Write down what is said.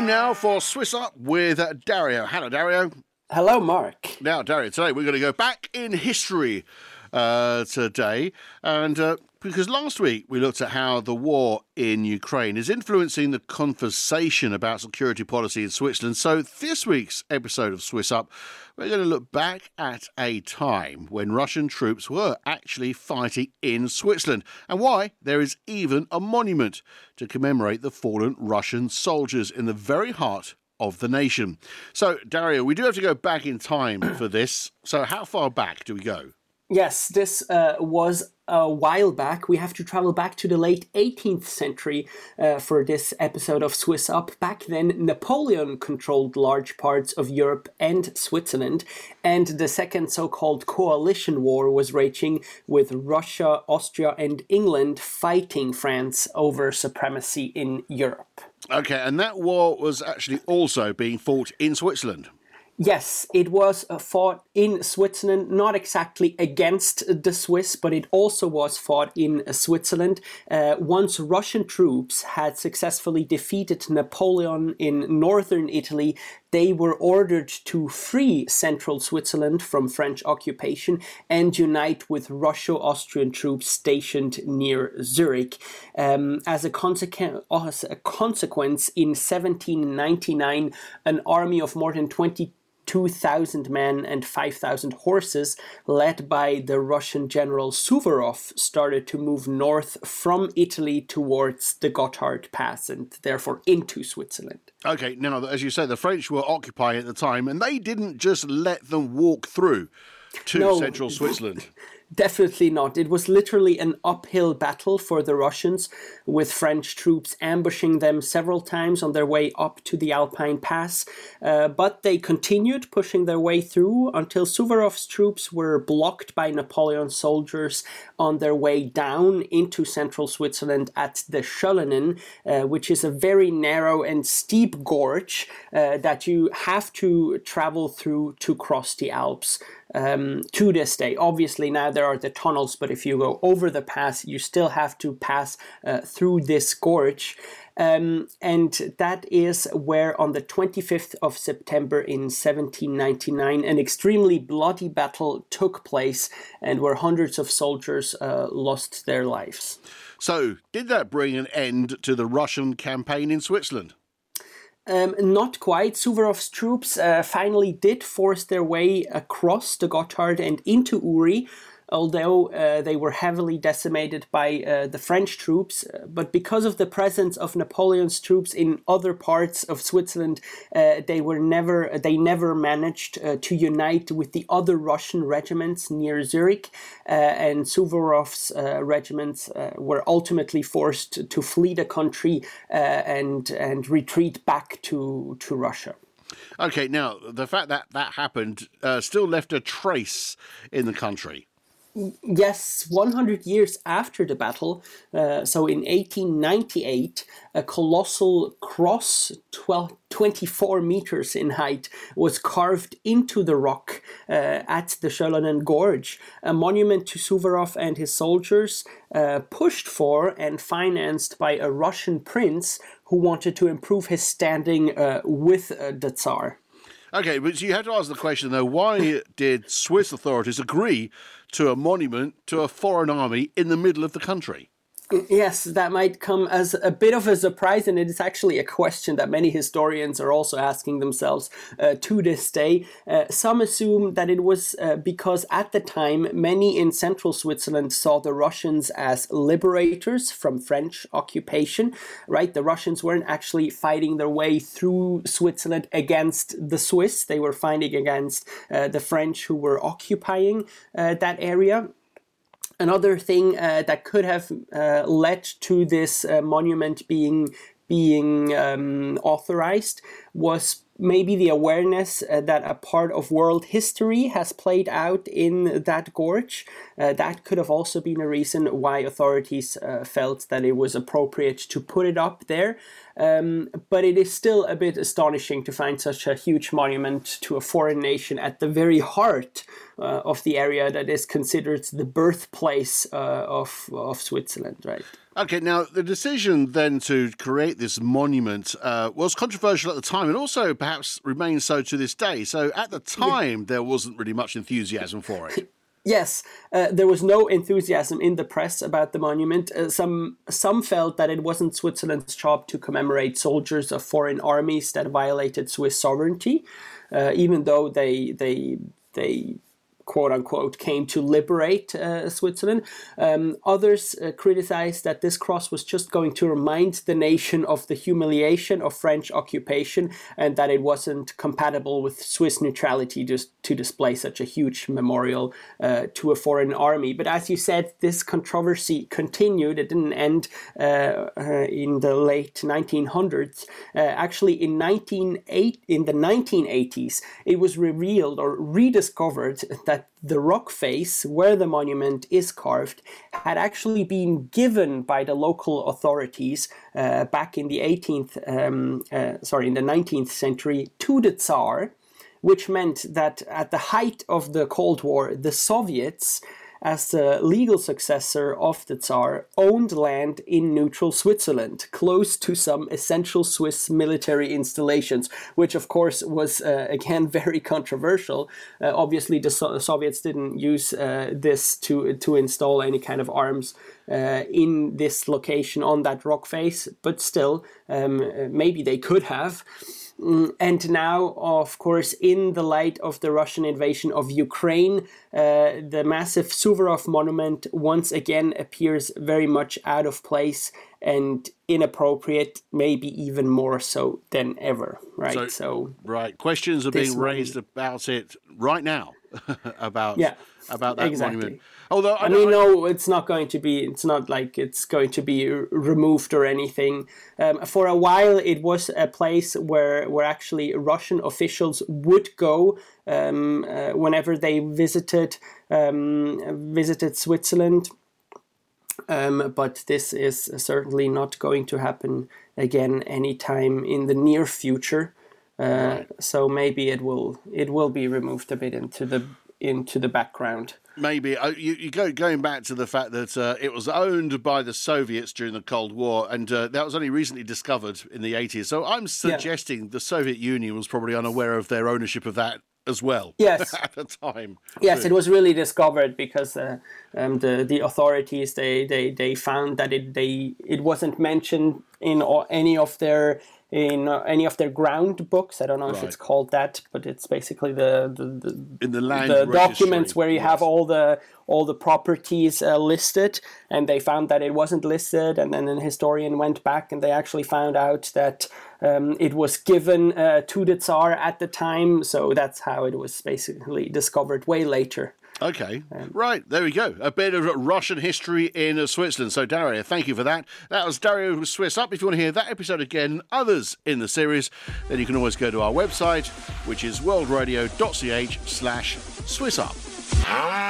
now for Swiss Up with Dario. Hello, Dario. Hello, Mark. Now, Dario, today we're going to go back in history today, and because last week we looked at how the war in Ukraine is influencing the conversation about security policy in Switzerland. So this week's episode of Swiss Up, we're going to look back at a time when Russian troops were actually fighting in Switzerland, and why there is even a monument to commemorate the fallen Russian soldiers in the very heart of the nation. So, Dario, we do have to go back in time for this. So how far back do we go? Yes, this was a while back. We have to travel back to the late 18th century for this episode of Swiss Up. Back then, Napoleon controlled large parts of Europe and Switzerland, and the second so-called coalition war was raging, with Russia, Austria and England fighting France over supremacy in Europe. Okay, and that war was actually also being fought in Switzerland. Yes, it was fought in Switzerland, not exactly against the Swiss, but it also was fought in Switzerland. Once Russian troops had successfully defeated Napoleon in northern Italy, they were ordered to free central Switzerland from French occupation and unite with Russo-Austrian troops stationed near Zurich. As a consequence, in 1799, an army of more than 22,000 men and 5,000 horses, led by the Russian general Suvorov, started to move north from Italy towards the Gotthard Pass and therefore into Switzerland. Okay, now, as you say, the French were occupying at the time, and they didn't just let them walk through to central Switzerland. Definitely not. It was literally an uphill battle for the Russians, with French troops ambushing them several times on their way up to the Alpine Pass. But they continued pushing their way through until Suvorov's troops were blocked by Napoleon's soldiers on their way down into central Switzerland at the Schöllenen, which is a very narrow and steep gorge that you have to travel through to cross the Alps. To this day. Obviously now there are the tunnels, but if you go over the pass, you still have to pass through this gorge. And that is where on the 25th of September in 1799, an extremely bloody battle took place and where hundreds of soldiers lost their lives. So, did that bring an end to the Russian campaign in Switzerland? Not quite. Suvorov's troops finally did force their way across the Gotthard and into Uri, although they were heavily decimated by the French troops. But because of the presence of Napoleon's troops in other parts of Switzerland, they never managed to unite with the other Russian regiments near Zurich, and Suvorov's regiments were ultimately forced to flee the country and retreat back to Russia. Okay, now, the fact that that happened still left a trace in the country. Yes, 100 years after the battle, so in 1898, a colossal cross, 24 meters in height, was carved into the rock at the Schöllenen Gorge, a monument to Suvorov and his soldiers, pushed for and financed by a Russian prince who wanted to improve his standing with the Tsar. Okay, but you have to ask the question, though, why did Swiss authorities agree to a monument to a foreign army in the middle of the country? Yes, that might come as a bit of a surprise, and it is actually a question that many historians are also asking themselves to this day. Some assume that it was because at the time, many in central Switzerland saw the Russians as liberators from French occupation, right? The Russians weren't actually fighting their way through Switzerland against the Swiss. They were fighting against the French who were occupying that area. Another thing that could have led to this monument being authorized was maybe the awareness that a part of world history has played out in that gorge. That could have also been a reason why authorities felt that it was appropriate to put it up there. But it is still a bit astonishing to find such a huge monument to a foreign nation at the very heart of the area that is considered the birthplace of Switzerland, right? Okay, now the decision then to create this monument was controversial at the time and also perhaps remains so to this day. So at the time, there wasn't really much enthusiasm for it. Yes, there was no enthusiasm in the press about the monument. Some felt that it wasn't Switzerland's job to commemorate soldiers of foreign armies that violated Swiss sovereignty, even though they quote unquote came to liberate Switzerland. Others criticized that this cross was just going to remind the nation of the humiliation of French occupation and that it wasn't compatible with Swiss neutrality just to display such a huge memorial to a foreign army. But as you said, this controversy continued. It didn't end in the late 1900s. Actually, in the 1980s, it was revealed or rediscovered that the rock face where the monument is carved had actually been given by the local authorities back in the 19th century to the Tsar, which meant that at the height of the Cold War, the Soviets, as the legal successor of the Tsar, owned land in neutral Switzerland, close to some essential Swiss military installations, which of course was, again, very controversial. Obviously, the Soviets didn't use this to install any kind of arms in this location on that rock face, but still, maybe they could have. And now, of course, in the light of the Russian invasion of Ukraine, the massive Suvorov monument once again appears very much out of place and inappropriate, maybe even more so than ever, right? So right, questions are being raised about it right now, about that monument. Although no, it's not going to be. It's not like it's going to be removed or anything. For a while, it was a place where actually Russian officials would go whenever they visited Switzerland. But this is certainly not going to happen again anytime in the near future. Right. So maybe it will be removed a bit into the background. Maybe you going back to the fact that it was owned by the Soviets during the Cold War, and that was only recently discovered in the 80s. So I'm suggesting the Soviet Union was probably unaware of their ownership of that as well. Yes, at the time. Yes, it was really discovered because the authorities they found that it wasn't mentioned in any of their ground books. I don't know if it's called that, but it's basically the documents where you have all the properties listed, and they found that it wasn't listed, and then an historian went back and they actually found out that it was given to the Tsar at the time, so that's how it was basically discovered way later. Okay, right, there we go. A bit of Russian history in Switzerland. So, Dario, thank you for that. That was Dario Swiss Up. If you want to hear that episode again, others in the series, then you can always go to our website, which is worldradio.ch/SwissUp.